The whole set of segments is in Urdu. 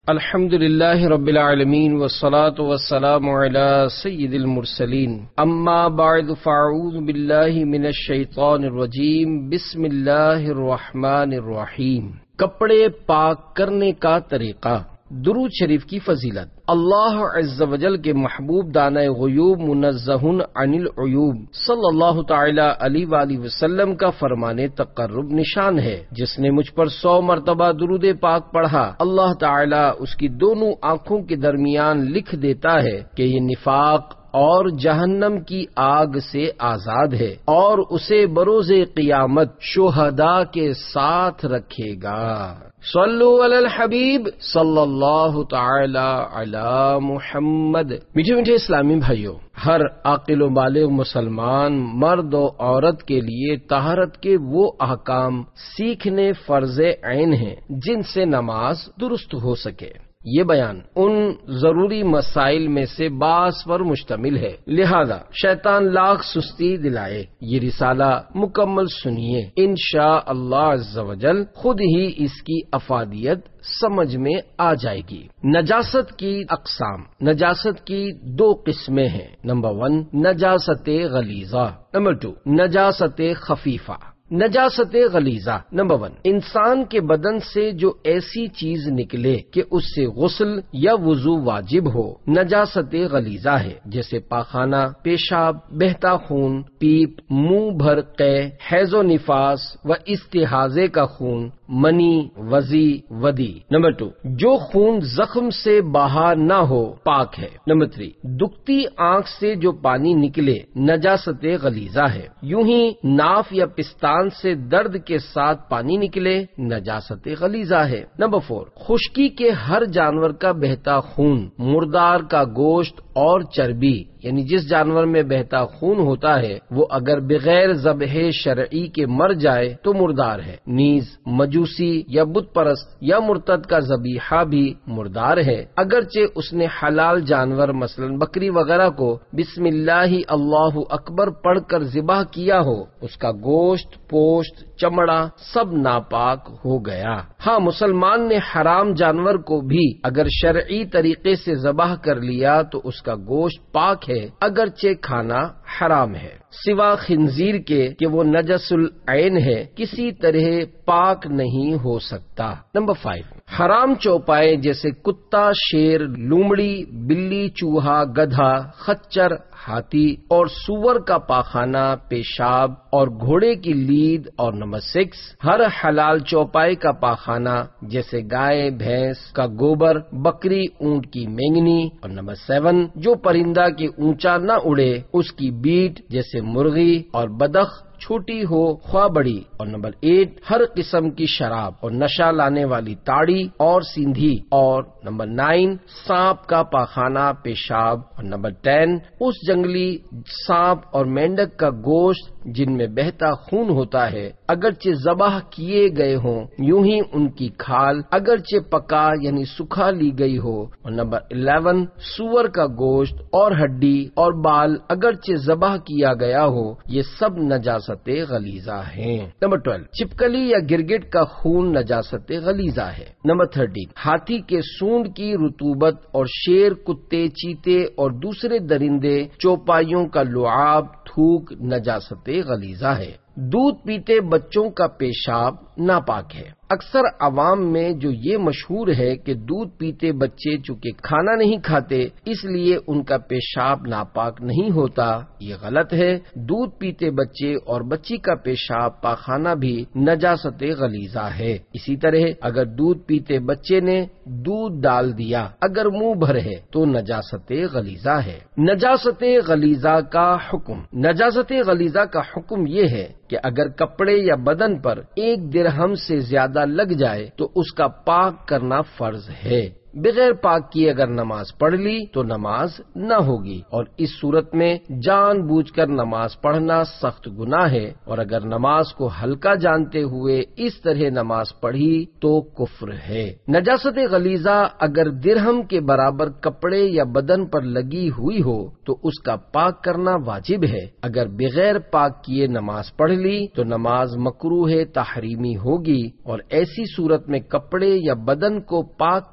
الحمد للہ رب العالمین والصلاة والسلام علی سید المرسلین اما بعد فاعوذ باللہ من الشیطان الرجیم بسم اللہ الرحمن الرحیم۔ کپڑے پاک کرنے کا طریقہ۔ درود شریف کی فضیلت۔ اللہ عز و جل کے محبوب دانہ غیوب منزہ عن العیوب صلی اللہ تعالی علیہ وآلہ وسلم کا فرمان تقرب نشان ہے، جس نے مجھ پر 100 مرتبہ درود پاک پڑھا، اللہ تعالی اس کی دونوں آنکھوں کے درمیان لکھ دیتا ہے کہ یہ نفاق اور جہنم کی آگ سے آزاد ہے، اور اسے بروز قیامت شہداء کے ساتھ رکھے گا۔ صلو علی الحبیب صلی اللہ تعالی علی محمد۔ میٹھے میٹھے اسلامی بھائیوں، ہر عاقل و بالغ مسلمان مرد و عورت کے لیے طہارت کے وہ احکام سیکھنے فرض عین ہیں جن سے نماز درست ہو سکے۔ یہ بیان ان ضروری مسائل میں سے بعض پر مشتمل ہے، لہذا شیطان لاکھ سستی دلائے یہ رسالہ مکمل سنیے، انشاء اللہ عز و جل خود ہی اس کی افادیت سمجھ میں آ جائے گی۔ نجاست کی اقسام۔ نجاست کی 2 قسمیں ہیں۔ نمبر 1 نجاست غلیظہ، نمبر 2 نجاست خفیفہ۔ نجاست غلیظہ۔ نمبر 1 انسان کے بدن سے جو ایسی چیز نکلے کہ اس سے غسل یا وضو واجب ہو، نجاست غلیظہ ہے، جیسے پاخانہ، پیشاب، بہتا خون، پیپ، منہ بھر قے، حیض و نفاس و استحاضے کا خون، منی، وضی، ودی۔ نمبر 2 جو خون زخم سے باہر نہ ہو پاک ہے۔ نمبر 3 دکھتی آنکھ سے جو پانی نکلے نجاست غلیظہ ہے، یوں ہی ناف یا پستان سے درد کے ساتھ پانی نکلے نجاست غلیظہ ہے۔ نمبر 4 خشکی کے ہر جانور کا بہتا خون، مردار کا گوشت اور چربی، یعنی جس جانور میں بہتا خون ہوتا ہے وہ اگر بغیر ذبح شرعی کے مر جائے تو مردار ہے، نیز مجوسی یا بت پرست یا مرتد کا ذبیحہ بھی مردار ہے، اگرچہ اس نے حلال جانور مثلا بکری وغیرہ کو بسم اللہ اللہ اکبر پڑھ کر ذبح کیا ہو، اس کا گوشت، پوشت، چمڑا سب ناپاک ہو گیا۔ ہاں، مسلمان نے حرام جانور کو بھی اگر شرعی طریقے سے ذبح کر لیا تو اس کا گوشت پاک ہے، اگرچہ کھانا حرام ہے، سوا خنزیر کے کہ وہ نجس العین ہے، کسی طرح پاک نہیں ہو سکتا۔ نمبر 5 حرام چوپائے جیسے کتا، شیر، لومڑی، بلی، چوہا، گدھا، خچر، ہاتھی اور سور کا پاخانہ، پیشاب اور گھوڑے کی لید، اور نمبر 6 ہر حلال چوپائے کا پاخانہ جیسے گائے، بھینس کا گوبر، بکری، اونٹ کی مینگنی، اور نمبر 7 جو پرندہ کے اونچا نہ اڑے اس کی بیٹ جیسے مرغی اور بدخ، چھوٹی ہو خواہ بڑی، اور نمبر 8 ہر قسم کی شراب اور نشہ لانے والی تاڑی اور سیندھی، اور نمبر 9 سانپ کا پاخانہ، پیشاب، اور نمبر 10 اس جنگلی سانپ اور مینڈک کا گوشت جن میں بہتا خون ہوتا ہے، اگرچہ ذبح کیے گئے ہوں، یوں ہی ان کی کھال اگرچہ پکا یعنی سکھا لی گئی ہو، اور نمبر 11 سور کا گوشت اور ہڈی اور بال اگرچہ ذبح کیا گیا ہو، یہ سب نجاست غلیظہ ہیں۔ نمبر 12 چپکلی یا گرگٹ کا خون نجاست غلیظہ ہے۔ نمبر 13 ہاتھی کے سونڈ کی رطوبت اور شیر، کتے، چیتے اور دوسرے درندے چوپائیوں کا لعاب، تھوک نجاست غلیظہ ہے۔ دودھ پیتے بچوں کا پیشاب ناپاک ہے۔ اکثر عوام میں جو یہ مشہور ہے کہ دودھ پیتے بچے چونکہ کھانا نہیں کھاتے اس لیے ان کا پیشاب ناپاک نہیں ہوتا، یہ غلط ہے۔ دودھ پیتے بچے اور بچی کا پیشاب پاخانہ بھی نجاست غلیظہ ہے۔ اسی طرح اگر دودھ پیتے بچے نے دودھ ڈال دیا اگر منہ بھر ہے تو نجاست غلیظہ ہے۔ نجاست غلیظہ کا حکم۔ نجاست غلیظہ کا حکم یہ ہے کہ اگر کپڑے یا بدن پر 1 درہم سے زیادہ لگ جائے تو اس کا پاک کرنا فرض ہے۔ بغیر پاک کیے اگر نماز پڑھ لی تو نماز نہ ہوگی، اور اس صورت میں جان بوجھ کر نماز پڑھنا سخت گناہ ہے، اور اگر نماز کو ہلکا جانتے ہوئے اس طرح نماز پڑھی تو کفر ہے۔ نجاست غلیظہ اگر درہم کے برابر کپڑے یا بدن پر لگی ہوئی ہو تو اس کا پاک کرنا واجب ہے، اگر بغیر پاک کیے نماز پڑھ لی تو نماز مکروہ تحریمی ہوگی، اور ایسی صورت میں کپڑے یا بدن کو پاک کر کے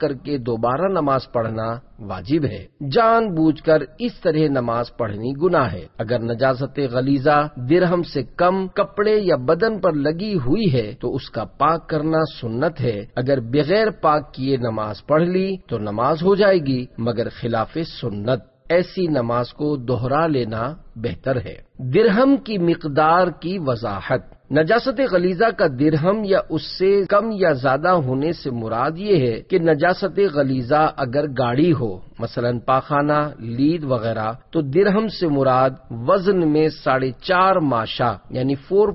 دوبارہ نماز پڑھنا واجب ہے۔ جان بوجھ کر اس طرح نماز پڑھنی گناہ ہے۔ اگر نجاست غلیظہ درہم سے کم کپڑے یا بدن پر لگی ہوئی ہے تو اس کا پاک کرنا سنت ہے۔ اگر بغیر پاک کیے نماز پڑھ لی تو نماز ہو جائے گی مگر خلاف سنت۔ ایسی نماز کو دوہرا لینا بہتر ہے۔ درہم کی مقدار کی وضاحت۔ نجاست غلیظہ کا درہم یا اس سے کم یا زیادہ ہونے سے مراد یہ ہے کہ نجاست غلیظہ اگر گاڑی ہو، مثلا پاخانہ، لید وغیرہ، تو درہم سے مراد وزن میں 4.5 ماشا یعنی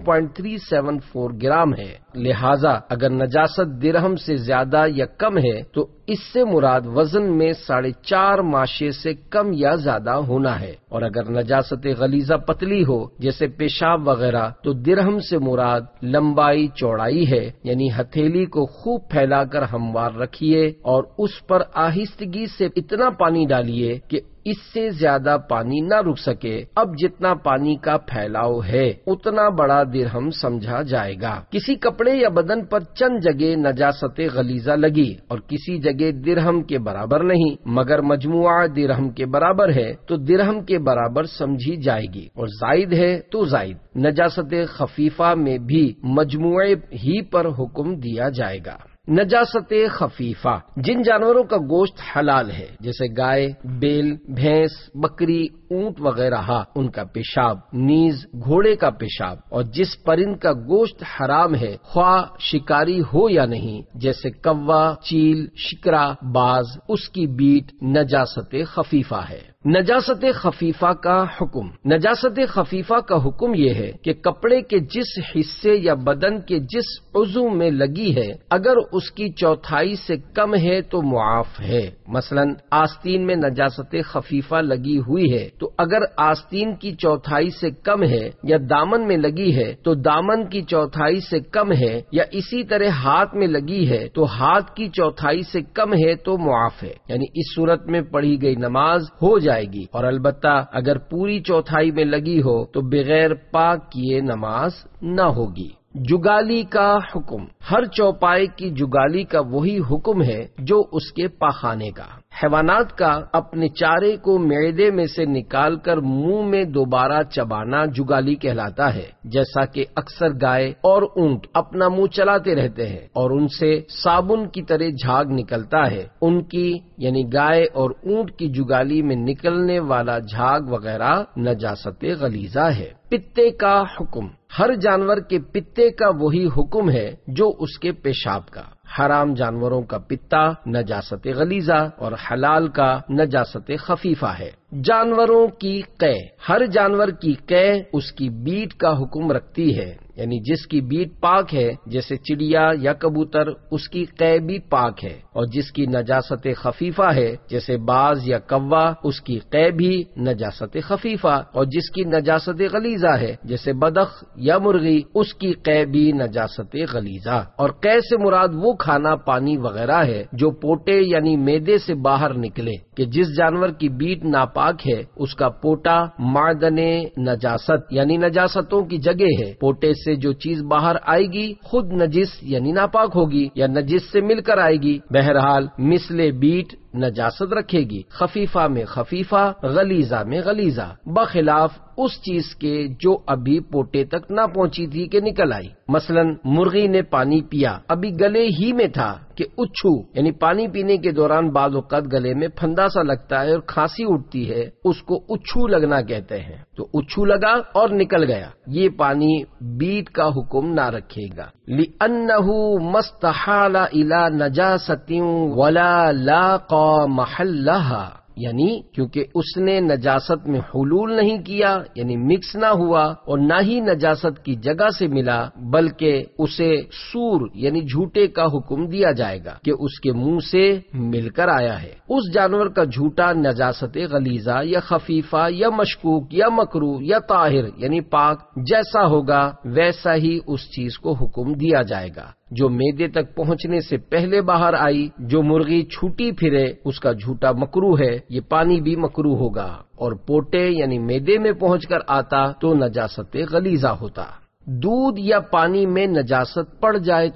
4.374 گرام ہے۔ لہذا اگر نجاست درہم سے زیادہ یا کم ہے تو اس سے مراد وزن میں 4.5 ماشے سے کم یا زیادہ ہونا ہے۔ اور اگر نجاست غلیظہ پتلی ہو جیسے پیشاب وغیرہ تو درہم سے مراد لمبائی چوڑائی ہے، یعنی ہتھیلی کو خوب پھیلا کر ہموار رکھیے اور اس پر آہستگی سے اتنا پانی ڈالیے کہ اس سے زیادہ پانی نہ رک سکے۔ اب جتنا پانی کا پھیلاؤ ہے اتنا بڑا درہم سمجھا جائے گا۔ کسی کپڑے یا بدن پر چند جگہ نجاست غلیظہ لگی اور کسی جگہ درہم کے برابر نہیں مگر مجموعہ درہم کے برابر ہے تو درہم کے برابر سمجھی جائے گی، اور زائد ہے تو زائد۔ نجاست خفیفہ میں بھی مجموعے ہی پر حکم دیا جائے گا۔ نجاست خفیفہ، جن جانوروں کا گوشت حلال ہے جیسے گائے، بیل، بھینس، بکری، اونٹ وغیرہ، ان کا پیشاب، نیز گھوڑے کا پیشاب، اور جس پرند کا گوشت حرام ہے خواہ شکاری ہو یا نہیں جیسے کوا، چیل، شکرا، باز، اس کی بیٹ نجاست خفیفہ ہے۔ نجاست خفیفہ کا حکم۔ نجاست خفیفہ کا حکم یہ ہے کہ کپڑے کے جس حصے یا بدن کے جس عضو میں لگی ہے اگر اس کی چوتھائی سے کم ہے تو معاف ہے۔ مثلا آستین میں نجاست خفیفہ لگی ہوئی ہے تو اگر آستین کی چوتھائی سے کم ہے، یا دامن میں لگی ہے تو دامن کی چوتھائی سے کم ہے، یا اسی طرح ہاتھ میں لگی ہے تو ہاتھ کی چوتھائی سے کم ہے تو معاف ہے، یعنی اس صورت میں پڑھی گئی نماز ہو جائے گی۔ اور البتہ اگر پوری چوتھائی میں لگی ہو تو بغیر پاک کیے نماز نہ ہوگی۔ جگالی کا حکم۔ ہر چوپائے کی جگالی کا وہی حکم ہے جو اس کے پاخانے کا۔ حیوانات کا اپنے چارے کو معدے میں سے نکال کر منہ میں دوبارہ چبانا جگالی کہلاتا ہے، جیسا کہ اکثر گائے اور اونٹ اپنا منہ چلاتے رہتے ہیں اور ان سے صابن کی طرح جھاگ نکلتا ہے۔ ان کی یعنی گائے اور اونٹ کی جگالی میں نکلنے والا جھاگ وغیرہ نجاست غلیظہ ہے۔ پتے کا حکم۔ ہر جانور کے پتے کا وہی حکم ہے جو اس کے پیشاب کا۔ حرام جانوروں کا پتا نجاست غلیظہ اور حلال کا نجاست خفیفہ ہے۔ جانوروں کی قے۔ ہر جانور کی قے اس کی بیٹ کا حکم رکھتی ہے، یعنی جس کی بیٹ پاک ہے جیسے چڑیا یا کبوتر اس کی قے بھی پاک ہے، اور جس کی نجاست خفیفہ ہے جیسے باز یا کوا اس کی قے بھی نجاست خفیفہ، اور جس کی نجاست غلیظہ ہے جیسے بدخ یا مرغی اس کی قے بھی نجاست غلیظہ۔ اور قے سے مراد وہ کھانا پانی وغیرہ ہے جو پوٹے یعنی معدے سے باہر نکلے، کہ جس جانور کی بیٹ ناپاک ہے اس کا پوٹا معدن نجاست یعنی نجاستوں کی جگہ ہے۔ پوٹے سے جو چیز باہر آئے گی خود نجس یعنی ناپاک ہوگی یا نجس سے مل کر آئے گی۔ بہرحال مثل بیٹ نجاست رکھے گی، خفیفہ میں خفیفہ، غلیظہ میں غلیظہ، بخلاف اس چیز کے جو ابھی پوٹے تک نہ پہنچی تھی کہ نکل آئی۔ مثلا مرغی نے پانی پیا، ابھی گلے ہی میں تھا کہ اچھو یعنی پانی پینے کے دوران بعض اوقات گلے میں پھندا سا لگتا ہے اور کھانسی اٹھتی ہے، اس کو اچھو لگنا کہتے ہیں، تو اچھو لگا اور نکل گیا، یہ پانی بیٹ کا حکم نہ رکھے گا۔ لِأَنَّهُ مَسْتَحَالَ إِلَى نَجَاسَةٍ وَلَا لَاقَى مَحَلَّهَا، یعنی کیونکہ اس نے نجاست میں حلول نہیں کیا یعنی مکس نہ ہوا اور نہ ہی نجاست کی جگہ سے ملا، بلکہ اسے سور یعنی جھوٹے کا حکم دیا جائے گا کہ اس کے منہ سے مل کر آیا ہے۔ اس جانور کا جھوٹا نجاست غلیظہ یا خفیفہ یا مشکوک یا مکروہ یا طاہر یعنی پاک جیسا ہوگا ویسا ہی اس چیز کو حکم دیا جائے گا جو معدے تک پہنچنے سے پہلے باہر آئی۔ جو مرغی چھوٹی پھرے اس کا جھوٹا مکروہ ہے، یہ پانی بھی مکروہ ہوگا، اور پوٹے یعنی معدے میں پہنچ کر آتا تو نجاست غلیظہ ہوتا۔ دودھ یا پانی میں نجاست پڑ جائے تو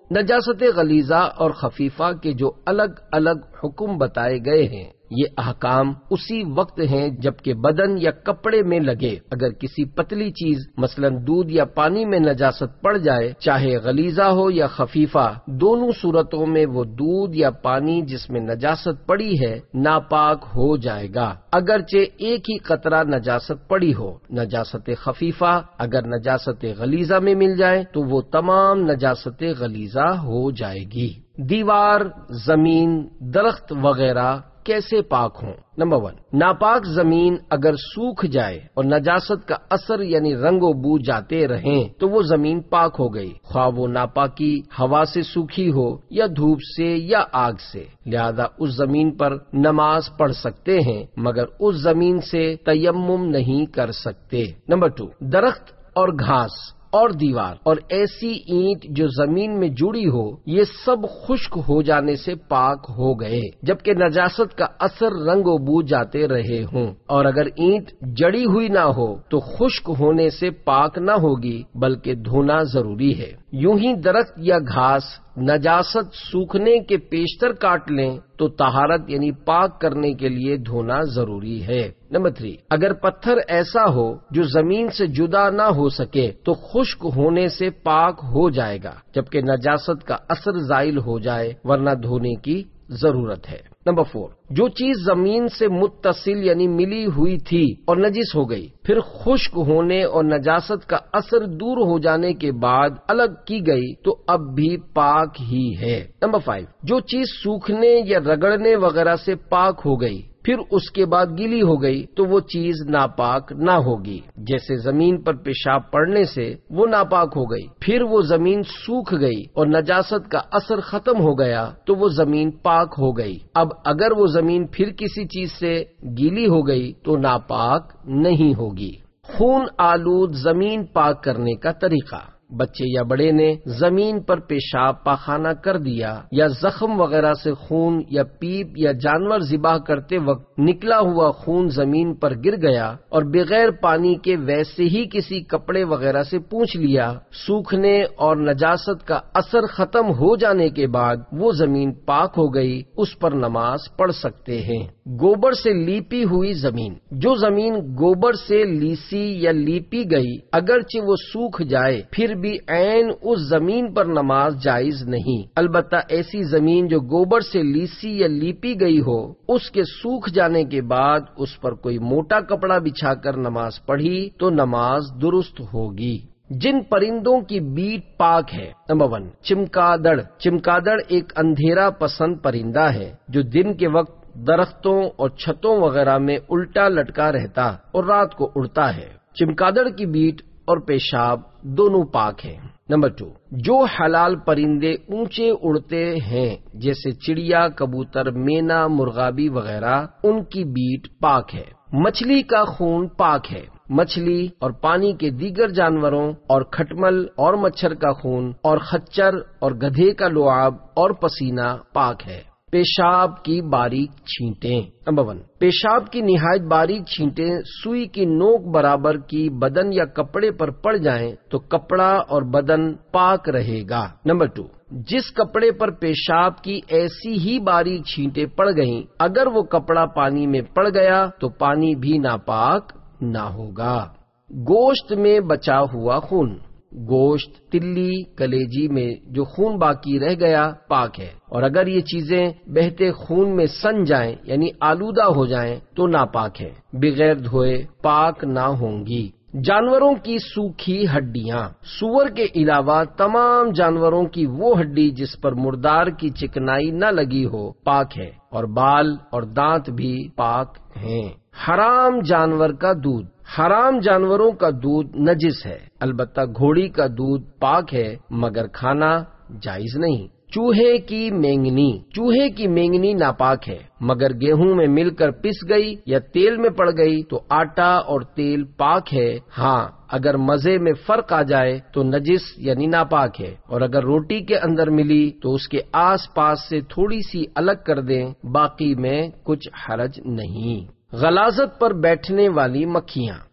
نجاست غلیظہ اور خفیفہ کے جو الگ الگ حکم بتائے گئے ہیں، یہ احکام اسی وقت ہیں جبکہ بدن یا کپڑے میں لگے۔ اگر کسی پتلی چیز مثلا دودھ یا پانی میں نجاست پڑ جائے، چاہے غلیظہ ہو یا خفیفہ، دونوں صورتوں میں وہ دودھ یا پانی جس میں نجاست پڑی ہے ناپاک ہو جائے گا، اگرچہ ایک ہی قطرہ نجاست پڑی ہو۔ نجاست خفیفہ اگر نجاست غلیظہ میں مل جائے تو وہ تمام نجاست غلیظہ ہو جائے گی۔ دیوار، زمین، درخت وغیرہ کیسے پاک ہوں؟ نمبر 1، ناپاک زمین اگر سوکھ جائے اور نجاست کا اثر یعنی رنگ و بو جاتے رہیں تو وہ زمین پاک ہو گئی، خواہ وہ ناپاکی ہوا سے سوکھی ہو یا دھوپ سے یا آگ سے، لہذا اس زمین پر نماز پڑھ سکتے ہیں مگر اس زمین سے تیمم نہیں کر سکتے۔ نمبر 2، درخت اور گھاس اور دیوار اور ایسی اینٹ جو زمین میں جڑی ہو، یہ سب خشک ہو جانے سے پاک ہو گئے جبکہ نجاست کا اثر رنگ و بو جاتے رہے ہوں، اور اگر اینٹ جڑی ہوئی نہ ہو تو خشک ہونے سے پاک نہ ہوگی بلکہ دھونا ضروری ہے۔ یوں ہی درخت یا گھاس نجاست سوکھنے کے پیشتر کاٹ لیں تو طہارت یعنی پاک کرنے کے لیے دھونا ضروری ہے۔ نمبر 3، اگر پتھر ایسا ہو جو زمین سے جدا نہ ہو سکے تو خشک ہونے سے پاک ہو جائے گا جبکہ نجاست کا اثر زائل ہو جائے ورنہ دھونے کی ضرورت ہے۔ نمبر 4، جو چیز زمین سے متصل یعنی ملی ہوئی تھی اور نجس ہو گئی، پھر خشک ہونے اور نجاست کا اثر دور ہو جانے کے بعد الگ کی گئی تو اب بھی پاک ہی ہے۔ نمبر 5، جو چیز سوکھنے یا رگڑنے وغیرہ سے پاک ہو گئی پھر اس کے بعد گیلی ہو گئی تو وہ چیز ناپاک نہ ہوگی، جیسے زمین پر پیشاب پڑنے سے وہ ناپاک ہو گئی، پھر وہ زمین سوکھ گئی اور نجاست کا اثر ختم ہو گیا تو وہ زمین پاک ہو گئی۔ اب اگر وہ زمین پھر کسی چیز سے گیلی ہو گئی تو ناپاک نہیں ہوگی۔ خون آلود زمین پاک کرنے کا طریقہ: بچے یا بڑے نے زمین پر پیشاب پاخانہ کر دیا یا زخم وغیرہ سے خون یا پیپ یا جانور ذبح کرتے وقت نکلا ہوا خون زمین پر گر گیا اور بغیر پانی کے ویسے ہی کسی کپڑے وغیرہ سے پونچھ لیا، سوکھنے اور نجاست کا اثر ختم ہو جانے کے بعد وہ زمین پاک ہو گئی، اس پر نماز پڑھ سکتے ہیں۔ گوبر سے لیپی ہوئی زمین: جو زمین گوبر سے لیسی یا لیپی گئی اگرچہ وہ سوکھ جائے پھر بھی عین اس زمین پر نماز جائز نہیں، البتہ ایسی زمین جو گوبر سے لیسی یا لیپی گئی ہو، اس کے سوکھ جانے کے بعد اس پر کوئی موٹا کپڑا بچھا کر نماز پڑھی تو نماز درست ہوگی۔ جن پرندوں کی بیٹ پاک ہے: نمبر 1، چمگادڑ۔ چمگادڑ ایک اندھیرا پسند پرندہ ہے جو دن کے وقت درختوں اور چھتوں وغیرہ میں الٹا لٹکا رہتا اور رات کو اڑتا ہے۔ چمگادڑ کی بیٹ اور پیشاب دونوں پاک ہیں۔ نمبر 2، جو حلال پرندے اونچے اڑتے ہیں جیسے چڑیا، کبوتر، مینا، مرغابی وغیرہ، ان کی بیٹ پاک ہے۔ مچھلی کا خون پاک ہے۔ مچھلی اور پانی کے دیگر جانوروں اور کھٹمل اور مچھر کا خون اور خچر اور گدھے کا لعاب اور پسینہ پاک ہے۔ پیشاب کی باریک چھینٹیں: نمبر 1، پیشاب کی نہایت باریک چھینٹیں سوئی کی نوک برابر کی بدن یا کپڑے پر پڑ جائیں تو کپڑا اور بدن پاک رہے گا۔ نمبر 2، جس کپڑے پر پیشاب کی ایسی ہی باریک چھینٹیں پڑ گئیں اگر وہ کپڑا پانی میں پڑ گیا تو پانی بھی ناپاک نہ ہوگا۔ گوشت میں بچا ہوا خون: گوشت، تلی، کلیجی میں جو خون باقی رہ گیا پاک ہے، اور اگر یہ چیزیں بہتے خون میں سن جائیں یعنی آلودہ ہو جائیں تو ناپاک ہے، بغیر دھوئے پاک نہ ہوں گی۔ جانوروں کی سوکھی ہڈیاں: سور کے علاوہ تمام جانوروں کی وہ ہڈی جس پر مردار کی چکنائی نہ لگی ہو پاک ہے، اور بال اور دانت بھی پاک ہیں۔ حرام جانور کا دودھ: حرام جانوروں کا دودھ نجس ہے، البتہ گھوڑی کا دودھ پاک ہے مگر کھانا جائز نہیں۔ چوہے کی مینگنی: چوہے کی مینگنی ناپاک ہے مگر گیہوں میں مل کر پس گئی یا تیل میں پڑ گئی تو آٹا اور تیل پاک ہے، ہاں اگر مزے میں فرق آ جائے تو نجس یعنی ناپاک ہے، اور اگر روٹی کے اندر ملی تو اس کے آس پاس سے تھوڑی سی الگ کر دیں، باقی میں کچھ حرج نہیں۔ غلاظت پر بیٹھنے والی مکھیاں: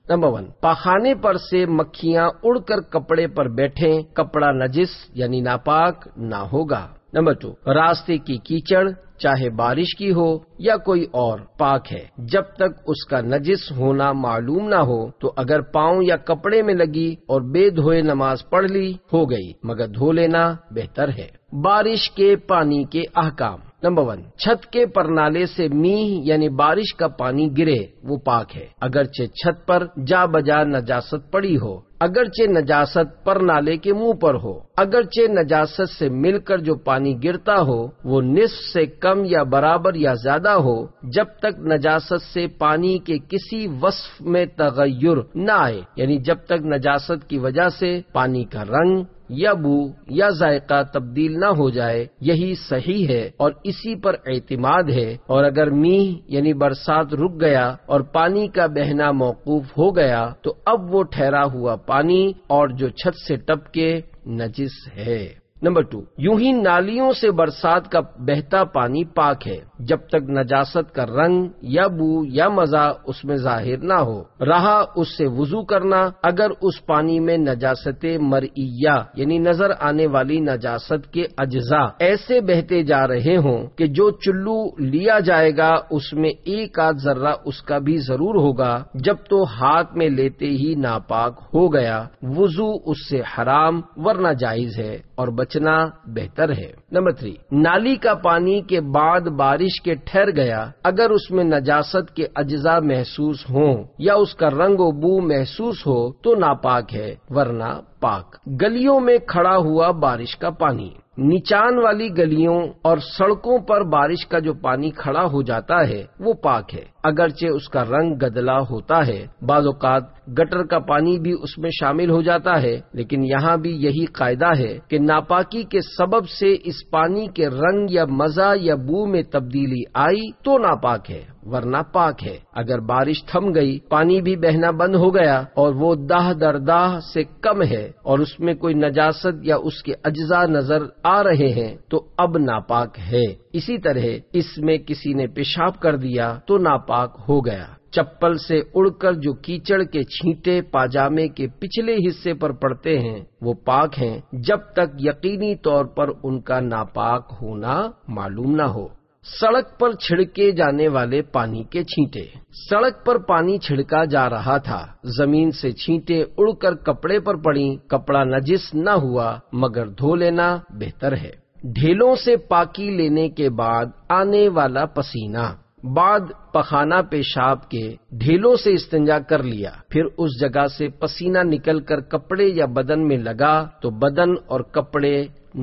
نمبر 1، پاخانے پر سے مکھیاں اڑ کر کپڑے پر بیٹھیں، کپڑا نجس یعنی ناپاک نہ ہوگا۔ نمبر 2، راستے کی کیچڑ چاہے بارش کی ہو یا کوئی اور پاک ہے جب تک اس کا نجس ہونا معلوم نہ ہو، تو اگر پاؤں یا کپڑے میں لگی اور بے دھوئے نماز پڑھ لی ہو گئی، مگر دھو لینا بہتر ہے۔ بارش کے پانی کے احکام۔ نمبر 1، چھت کے پرنالے سے میہ یعنی بارش کا پانی گرے وہ پاک ہے، اگرچہ چھت پر جا بجا نجاست پڑی ہو، اگرچہ نجاست پرنالے کے منہ پر ہو، اگرچہ نجاست سے مل کر جو پانی گرتا ہو وہ نصف سے کم یا برابر یا زیادہ ہو، جب تک نجاست سے پانی کے کسی وصف میں تغیر نہ آئے، یعنی جب تک نجاست کی وجہ سے پانی کا رنگ یا بو یا ذائقہ تبدیل نہ ہو جائے، یہی صحیح ہے اور اسی پر اعتماد ہے۔ اور اگر میہ یعنی برسات رک گیا اور پانی کا بہنا موقوف ہو گیا تو اب وہ ٹھہرا ہوا پانی اور جو چھت سے ٹپکے نجس ہے۔ نمبر 2، یوں ہی نالیوں سے برسات کا بہتا پانی پاک ہے جب تک نجاست کا رنگ یا بو یا مزہ اس میں ظاہر نہ ہو، رہا اس سے وضو کرنا اگر اس پانی میں نجاست مرئیہ یعنی نظر آنے والی نجاست کے اجزاء ایسے بہتے جا رہے ہوں کہ جو چلو لیا جائے گا اس میں ایک آدھ ذرہ اس کا بھی ضرور ہوگا، جب تو ہاتھ میں لیتے ہی ناپاک ہو گیا، وضو اس سے حرام ورنہ جائز ہے اور بچنا بہتر ہے۔ نمبر 3، نالی کا پانی کے بعد بارش کے ٹھہر گیا اگر اس میں نجاست کے اجزاء محسوس ہوں یا اس کا رنگ و بو محسوس ہو تو ناپاک ہے ورنہ پاک۔ گلیوں میں کھڑا ہوا بارش کا پانی۔ نیچان والی گلیوں اور سڑکوں پر بارش کا جو پانی کھڑا ہو جاتا ہے وہ پاک ہے، اگرچہ اس کا رنگ گدلا ہوتا ہے، بعض اوقات گٹر کا پانی بھی اس میں شامل ہو جاتا ہے، لیکن یہاں بھی یہی قاعدہ ہے کہ ناپاکی کے سبب سے اس پانی کے رنگ یا مزہ یا بو میں تبدیلی آئی تو ناپاک ہے ورنہ پاک ہے۔ اگر بارش تھم گئی، پانی بھی بہنا بند ہو گیا اور وہ داہ در داہ سے کم ہے اور اس میں کوئی نجاست یا اس کے اجزاء نظر آ رہے ہیں تو اب ناپاک ہے۔ اسی طرح اس میں کسی نے پیشاب کر دیا تو ناپاک ہو گیا۔ چپل سے اڑ کر جو کیچڑ کے چھینٹے پاجامے کے پچھلے حصے پر پڑتے ہیں وہ پاک ہیں جب تک یقینی طور پر ان کا ناپاک ہونا معلوم نہ ہو۔ سڑک پر چھڑکے جانے والے پانی کے چھینٹے۔ سڑک پر پانی چھڑکا جا رہا تھا، زمین سے چھینٹے اڑ کر کپڑے پر پڑیں، کپڑا نجس نہ ہوا مگر دھو لینا بہتر ہے۔ ڈھیلوں سے پاکی لینے کے بعد آنے والا پسینہ۔ بعد پخانہ پیشاب کے ڈھیلوں سے استنجا کر لیا، پھر اس جگہ سے پسینہ نکل کر کپڑے یا بدن میں لگا تو بدن اور کپڑے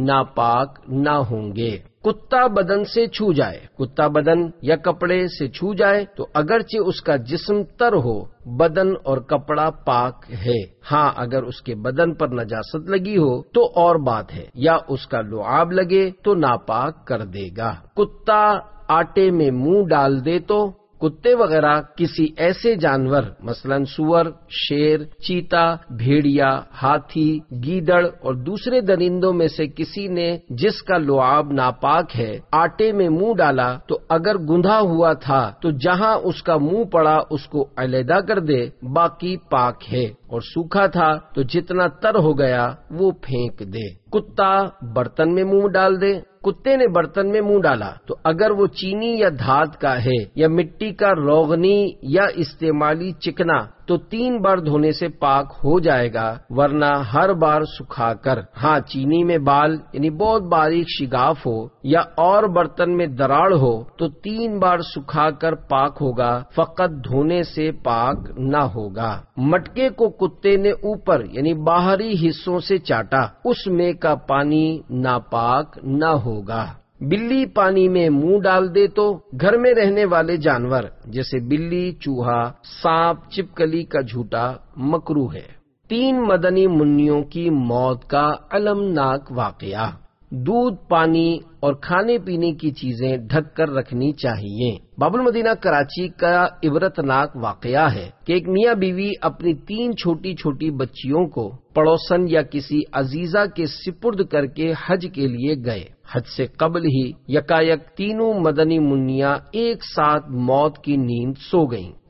ناپاک نہ ہوں گے۔ کتا بدن سے چھو جائے، کتا بدن یا کپڑے سے چھو جائے تو اگرچہ اس کا جسم تر ہو، بدن اور کپڑا پاک ہے۔ ہاں اگر اس کے بدن پر نجاست لگی ہو تو اور بات ہے، یا اس کا لعاب لگے تو ناپاک کر دے گا۔ کتا آٹے میں منہ ڈال دے تو کتے وغیرہ کسی ایسے جانور مثلا سور، شیر، چیتا، بھیڑیا، ہاتھی، گیدڑ اور دوسرے درندوں میں سے کسی نے جس کا لعاب ناپاک ہے آٹے میں منہ ڈالا تو اگر گندھا ہوا تھا تو جہاں اس کا منہ پڑا اس کو علیحدہ کر دے، باقی پاک ہے، اور سوکھا تھا تو جتنا تر ہو گیا وہ پھینک دے۔ کتا برتن میں منہ ڈال دے۔ کتے نے برتن میں منہ ڈالا تو اگر وہ چینی یا دھات کا ہے یا مٹی کا روغنی یا استعمالی چکنا تو 3 بار دھونے سے پاک ہو جائے گا، ورنہ ہر بار سکھا کر۔ ہاں چینی میں بال یعنی بہت باریک شگاف ہو یا اور برتن میں دراڑ ہو تو 3 بار سکھا کر پاک ہوگا، فقط دھونے سے پاک نہ ہوگا۔ مٹکے کو کتے نے اوپر یعنی باہری حصوں سے چاٹا، اس میں کا پانی ناپاک نہ ہوگا۔ بلی پانی میں منہ ڈال دے تو گھر میں رہنے والے جانور جیسے بلی، چوہا، سانپ، چپکلی کا جھوٹا مکروہ ہے۔ 3 مدنی منیوں کی موت کا المناک واقعہ۔ دودھ، پانی اور کھانے پینے کی چیزیں ڈھک کر رکھنی چاہیے۔ باب المدینہ کراچی کا عبرتناک واقعہ ہے کہ ایک میاں بیوی اپنی 3 چھوٹی چھوٹی بچیوں کو پڑوسن یا کسی عزیزہ کے سپرد کر کے حج کے لیے گئے۔ حج سے قبل ہی یکایک تینوں مدنی منیاں ایک ساتھ موت کی نیند سو گئیں۔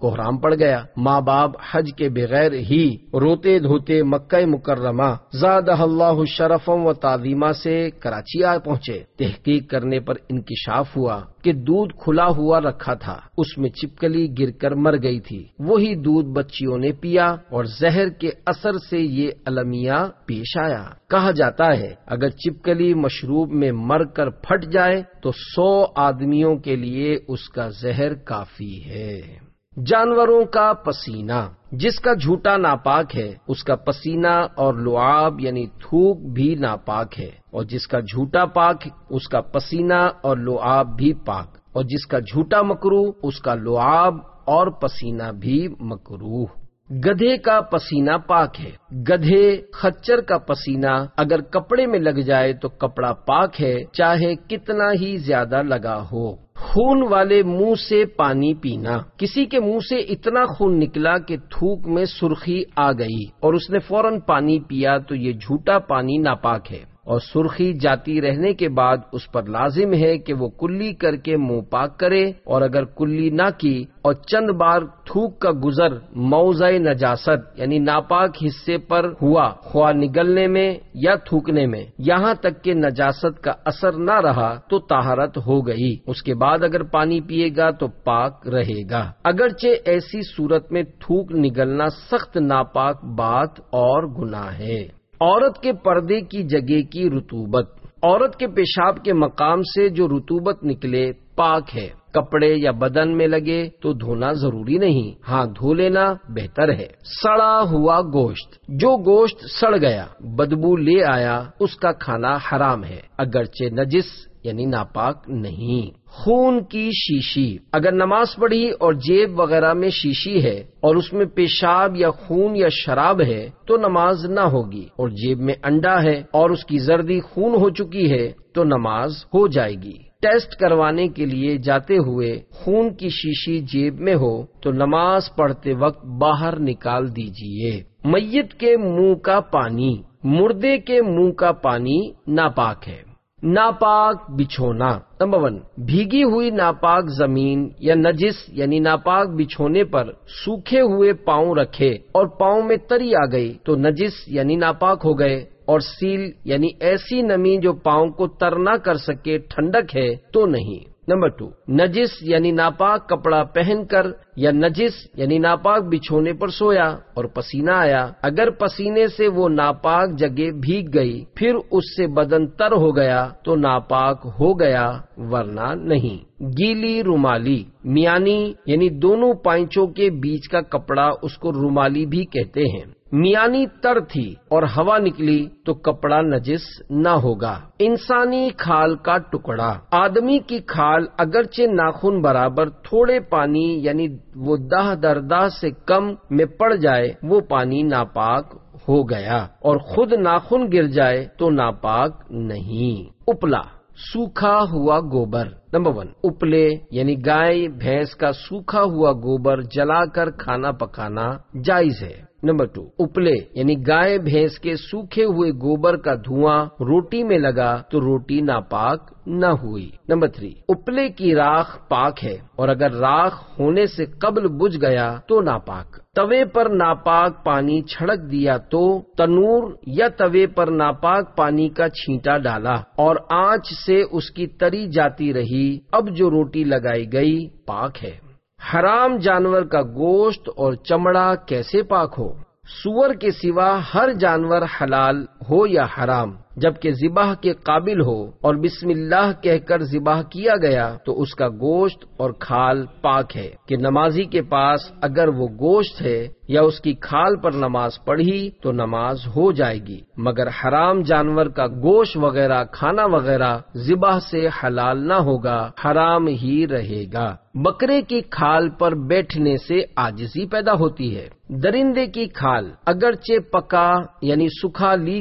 کو حرام پڑ گیا۔ ماں باپ حج کے بغیر ہی روتے دھوتے مکہ مکرمہ زادہ اللہ شرفا و تعظیمہ سے کراچی آ پہنچے۔ تحقیق کرنے پر انکشاف ہوا کہ دودھ کھلا ہوا رکھا تھا، اس میں چپکلی گر کر مر گئی تھی۔ وہی دودھ بچیوں نے پیا اور زہر کے اثر سے یہ المیہ پیش آیا۔ کہا جاتا ہے اگر چپکلی مشروب میں مر کر پھٹ جائے تو 100 آدمیوں کے لیے اس کا زہر کافی ہے۔ جانوروں کا پسینہ، جس کا جھوٹا ناپاک ہے اس کا پسینہ اور لعاب یعنی تھوک بھی ناپاک ہے، اور جس کا جھوٹا پاک اس کا پسینہ اور لعاب بھی پاک، اور جس کا جھوٹا مکروہ اس کا لعاب اور پسینہ بھی مکروہ۔ گدھے کا پسینہ پاک ہے۔ گدھے خچر کا پسینہ اگر کپڑے میں لگ جائے تو کپڑا پاک ہے، چاہے کتنا ہی زیادہ لگا ہو۔ خون والے منہ سے پانی پینا، کسی کے منہ سے اتنا خون نکلا کہ تھوک میں سرخی آ گئی اور اس نے فوراً پانی پیا تو یہ جھوٹا پانی ناپاک ہے، اور سرخی جاتی رہنے کے بعد اس پر لازم ہے کہ وہ کلی کر کے منہ پاک کرے، اور اگر کلی نہ کی اور چند بار تھوک کا گزر موضع نجاست یعنی ناپاک حصے پر ہوا، خواہ نگلنے میں یا تھوکنے میں، یہاں تک کہ نجاست کا اثر نہ رہا تو طہارت ہو گئی۔ اس کے بعد اگر پانی پیے گا تو پاک رہے گا، اگرچہ ایسی صورت میں تھوک نگلنا سخت ناپاک بات اور گناہ ہے۔ عورت کے پردے کی جگہ کی رطوبت، عورت کے پیشاب کے مقام سے جو رطوبت نکلے پاک ہے۔ کپڑے یا بدن میں لگے تو دھونا ضروری نہیں، ہاں دھو لینا بہتر ہے۔ سڑا ہوا گوشت، جو گوشت سڑ گیا بدبو لے آیا اس کا کھانا حرام ہے، اگرچہ نجس یعنی ناپاک نہیں۔ خون کی شیشی، اگر نماز پڑھی اور جیب وغیرہ میں شیشی ہے اور اس میں پیشاب یا خون یا شراب ہے تو نماز نہ ہوگی، اور جیب میں انڈا ہے اور اس کی زردی خون ہو چکی ہے تو نماز ہو جائے گی۔ ٹیسٹ کروانے کے لیے جاتے ہوئے خون کی شیشی جیب میں ہو تو نماز پڑھتے وقت باہر نکال دیجیے۔ میت کے منہ کا پانی، مردے کے منہ کا پانی ناپاک ہے۔ ناپاک بچھونا، نمبر 1، بھیگی ہوئی ناپاک زمین یا نجس یعنی ناپاک بچھونے پر سوکھے ہوئے پاؤں رکھے اور پاؤں میں تری آ گئی تو نجس یعنی ناپاک ہو گئے، اور سیل یعنی ایسی نمی جو پاؤں کو تر نہ کر سکے ٹھنڈک ہے تو نہیں۔ نمبر 2، نجس یعنی ناپاک کپڑا پہن کر یا نجس یعنی ناپاک بچھونے پر سویا اور پسینہ آیا، اگر پسینے سے وہ ناپاک جگہ بھیگ گئی پھر اس سے بدن تر ہو گیا تو ناپاک ہو گیا ورنہ نہیں۔ گیلی رومالی، میانی یعنی دونوں پائنچوں کے بیچ کا کپڑا، اس کو رومالی بھی کہتے ہیں۔ میانی تر تھی اور ہوا نکلی تو کپڑا نجس نہ ہوگا۔ انسانی کھال کا ٹکڑا، آدمی کی کھال اگرچہ ناخن برابر تھوڑے پانی یعنی وہ 10 دردا سے کم میں پڑ جائے وہ پانی ناپاک ہو گیا، اور خود ناخن گر جائے تو ناپاک نہیں۔ اپلا، سوکھا ہوا گوبر، نمبر 1، اپلے یعنی گائے بھینس کا سوکھا ہوا گوبر جلا کر کھانا پکانا جائز ہے۔ نمبر 2، اپلے یعنی گائے بھینس کے سوکھے ہوئے گوبر کا دھواں روٹی میں لگا تو روٹی ناپاک نہ ہوئی۔ نمبر 3، اپلے کی راکھ پاک ہے اور اگر راکھ ہونے سے قبل بجھ گیا تو ناپاک۔ توے پر ناپاک پانی چھڑک دیا تو تنور یا توے پر ناپاک پانی کا چھینٹا ڈالا اور آنچ سے اس کی تری جاتی رہی، اب جو روٹی لگائی گئی پاک ہے۔ حرام جانور کا گوشت اور چمڑا کیسے پاک ہو؟ سور کے سوا ہر جانور حلال ہو یا حرام جبکہ ذبح کے قابل ہو اور بسم اللہ کہہ کر ذبح کیا گیا تو اس کا گوشت اور کھال پاک ہے کہ نمازی کے پاس اگر وہ گوشت ہے یا اس کی کھال پر نماز پڑھی تو نماز ہو جائے گی، مگر حرام جانور کا گوشت وغیرہ کھانا وغیرہ ذبح سے حلال نہ ہوگا، حرام ہی رہے گا۔ بکرے کی کھال پر بیٹھنے سے عاجزی پیدا ہوتی ہے۔ درندے کی کھال اگرچہ پکا یعنی سکھا لی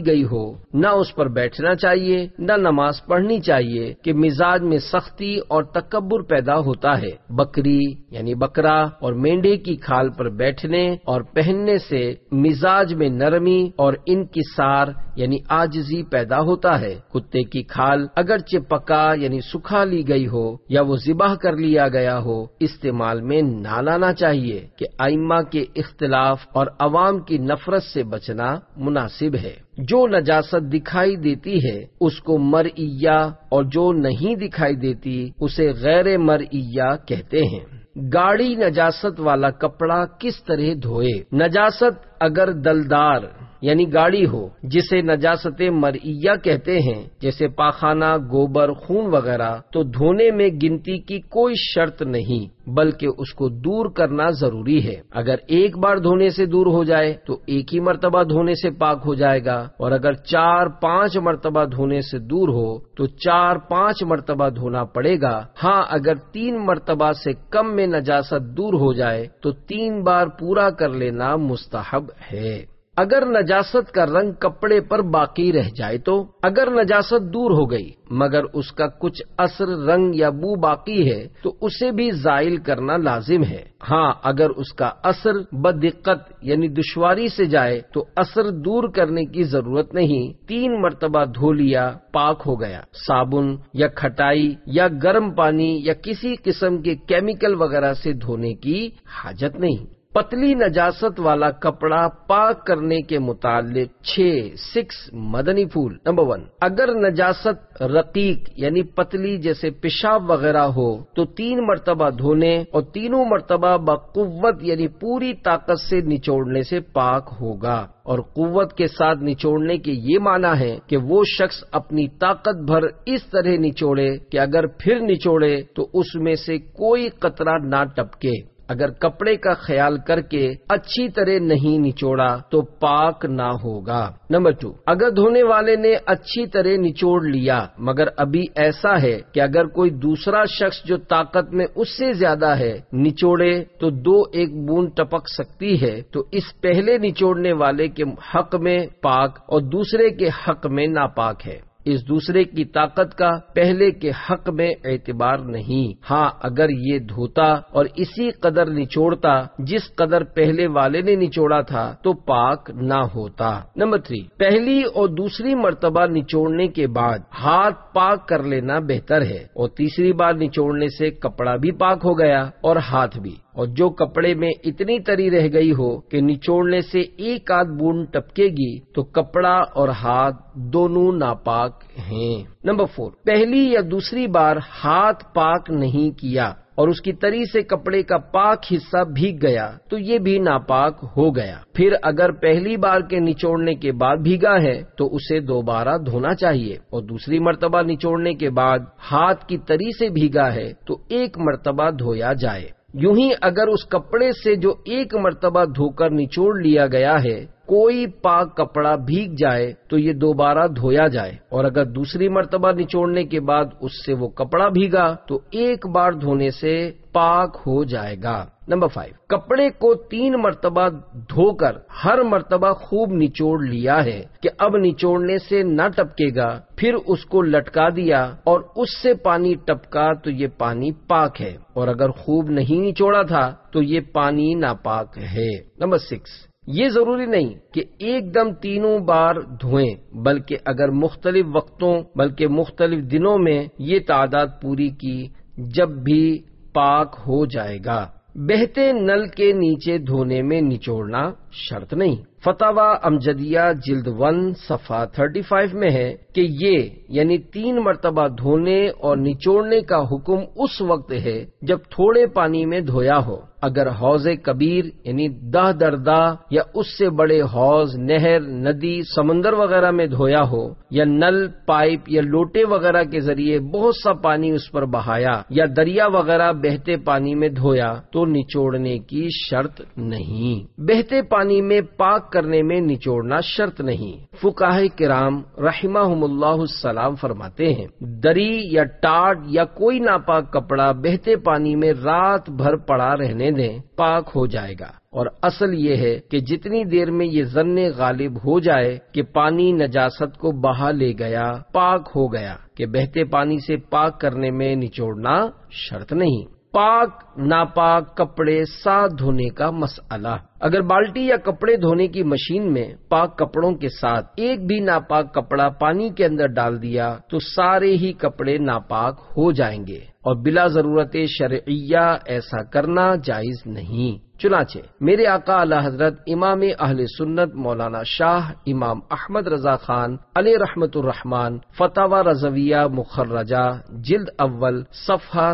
گئی ہو نہ اس پر بیٹھنا چاہیے نہ نماز پڑھنی چاہیے کہ مزاج میں سختی اور تکبر پیدا ہوتا ہے۔ بکری یعنی بکرا اور مینڈے کی کھال پر بیٹھنے اور پہننے سے مزاج میں نرمی اور انکسار یعنی عاجزی پیدا ہوتا ہے۔ کتے کی کھال اگرچہ پکا یعنی سکھا لی گئی ہو یا وہ ذبح کر لیا گیا ہو، استعمال میں نہ لانا چاہیے کہ ائمہ کے اختلاف اور عوام کی نفرت سے بچنا مناسب ہے۔ جو نجاست دکھائی دیتی ہے اس کو مرئیہ اور جو نہیں دکھائی دیتی اسے غیر مرئیہ کہتے ہیں۔ گاڑی نجاست والا کپڑا کس طرح دھوئے؟ نجاست اگر دلدار یعنی گاڑی ہو جسے نجاست مرئیہ کہتے ہیں جیسے پاخانہ، گوبر، خون وغیرہ، تو دھونے میں گنتی کی کوئی شرط نہیں بلکہ اس کو دور کرنا ضروری ہے۔ اگر ایک بار دھونے سے دور ہو جائے تو ایک ہی مرتبہ دھونے سے پاک ہو جائے گا، اور اگر 4-5 مرتبہ دھونے سے دور ہو تو 4-5 مرتبہ دھونا پڑے گا۔ ہاں اگر 3 مرتبہ سے کم میں نجاست دور ہو جائے تو 3 بار پورا کر لینا مستحب ہے۔ اگر نجاست کا رنگ کپڑے پر باقی رہ جائے تو اگر نجاست دور ہو گئی مگر اس کا کچھ اثر، رنگ یا بو باقی ہے تو اسے بھی زائل کرنا لازم ہے۔ ہاں اگر اس کا اثر بدقت یعنی دشواری سے جائے تو اثر دور کرنے کی ضرورت نہیں، 3 مرتبہ دھو لیا پاک ہو گیا۔ صابن یا کھٹائی یا گرم پانی یا کسی قسم کے کیمیکل وغیرہ سے دھونے کی حاجت نہیں۔ پتلی نجاست والا کپڑا پاک کرنے کے متعلق 6 مدنی پھول۔ نمبر 1، اگر نجاست رقیق یعنی پتلی جیسے پیشاب وغیرہ ہو تو 3 مرتبہ دھونے اور تینوں مرتبہ بقوت یعنی پوری طاقت سے نچوڑنے سے پاک ہوگا۔ اور قوت کے ساتھ نچوڑنے کے یہ معنی ہے کہ وہ شخص اپنی طاقت بھر اس طرح نچوڑے کہ اگر پھر نچوڑے تو اس میں سے کوئی قطرہ نہ ٹپکے۔ اگر کپڑے کا خیال کر کے اچھی طرح نہیں نچوڑا تو پاک نہ ہوگا۔ نمبر 2، اگر دھونے والے نے اچھی طرح نچوڑ لیا مگر ابھی ایسا ہے کہ اگر کوئی دوسرا شخص جو طاقت میں اس سے زیادہ ہے نچوڑے تو 2-1 بوند ٹپک سکتی ہے، تو اس پہلے نچوڑنے والے کے حق میں پاک اور دوسرے کے حق میں ناپاک ہے۔ اس دوسرے کی طاقت کا پہلے کے حق میں اعتبار نہیں۔ ہاں اگر یہ دھوتا اور اسی قدر نچوڑتا جس قدر پہلے والے نے نچوڑا تھا تو پاک نہ ہوتا۔ نمبر 3، پہلی اور دوسری مرتبہ نچوڑنے کے بعد ہاتھ پاک کر لینا بہتر ہے، اور تیسری بار نچوڑنے سے کپڑا بھی پاک ہو گیا اور ہاتھ بھی۔ اور جو کپڑے میں اتنی تری رہ گئی ہو کہ نچوڑنے سے 1-8 بوند ٹپکے گی تو کپڑا اور ہاتھ دونوں ناپاک ہیں۔ نمبر 4، پہلی یا دوسری بار ہاتھ پاک نہیں کیا اور اس کی تری سے کپڑے کا پاک حصہ بھیگ گیا تو یہ بھی ناپاک ہو گیا۔ پھر اگر پہلی بار کے نچوڑنے کے بعد بھیگا ہے تو اسے دوبارہ دھونا چاہیے، اور دوسری مرتبہ نچوڑنے کے بعد ہاتھ کی تری سے بھیگا ہے تو 1 مرتبہ دھویا جائے۔ یوں ہی اگر اس کپڑے سے جو 1 مرتبہ دھو کر نچوڑ لیا گیا ہے کوئی پاک کپڑا بھیگ جائے تو یہ دوبارہ دھویا جائے، اور اگر دوسری مرتبہ نچوڑنے کے بعد اس سے وہ کپڑا بھیگا تو 1 بار دھونے سے پاک ہو جائے گا۔ نمبر 5، کپڑے کو 3 مرتبہ دھو کر ہر مرتبہ خوب نچوڑ لیا ہے کہ اب نچوڑنے سے نہ ٹپکے گا، پھر اس کو لٹکا دیا اور اس سے پانی ٹپکا تو یہ پانی پاک ہے، اور اگر خوب نہیں نچوڑا تھا تو یہ پانی ناپاک ہے۔ نمبر 6، یہ ضروری نہیں کہ ایک دم تینوں بار دھوئیں، بلکہ اگر مختلف وقتوں بلکہ مختلف دنوں میں یہ تعداد پوری کی جب بھی پاک ہو جائے گا۔ بہتے نل کے نیچے دھونے میں نچوڑنا شرط نہیں۔ فتاوی امجدیہ جلد 1 صفحہ 35 میں ہے کہ یہ یعنی 3 مرتبہ دھونے اور نچوڑنے کا حکم اس وقت ہے جب تھوڑے پانی میں دھویا ہو۔ اگر حوض کبیر یعنی دہ دردا یا اس سے بڑے حوض، نہر، ندی، سمندر وغیرہ میں دھویا ہو، یا نل، پائپ یا لوٹے وغیرہ کے ذریعے بہت سا پانی اس پر بہایا، یا دریا وغیرہ بہتے پانی میں دھویا تو نچوڑنے کی شرط نہیں۔ بہتے پانی میں پاک کرنے میں نچوڑنا شرط نہیں۔ فقہائے کرام رحمہم اللہ السلام فرماتے ہیں دری یا ٹاٹ یا کوئی ناپاک کپڑا بہتے پانی میں رات بھر پڑا رہنے دیں، پاک ہو جائے گا۔ اور اصل یہ ہے کہ جتنی دیر میں یہ ظن غالب ہو جائے کہ پانی نجاست کو بہا لے گیا، پاک ہو گیا، کہ بہتے پانی سے پاک کرنے میں نچوڑنا شرط نہیں۔ پاک ناپاک کپڑے ساتھ دھونے کا مسئلہ۔ اگر بالٹی یا کپڑے دھونے کی مشین میں پاک کپڑوں کے ساتھ ایک بھی ناپاک کپڑا پانی کے اندر ڈال دیا تو سارے ہی کپڑے ناپاک ہو جائیں گے، اور بلا ضرورت شرعیہ ایسا کرنا جائز نہیں۔ چنانچہ میرے آقا اعلی حضرت امام اہل سنت مولانا شاہ امام احمد رضا خان علیہ رحمت الرحمن فتاوی رضویہ مخرجہ جلد اول صفحہ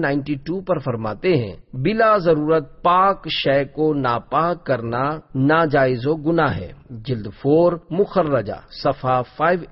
792 پر فرماتے ہیں بلا ضرورت پاک شے کو ناپاک کرنا ناجائز و گناہ ہے۔ جلد 4 مخرجہ صفحہ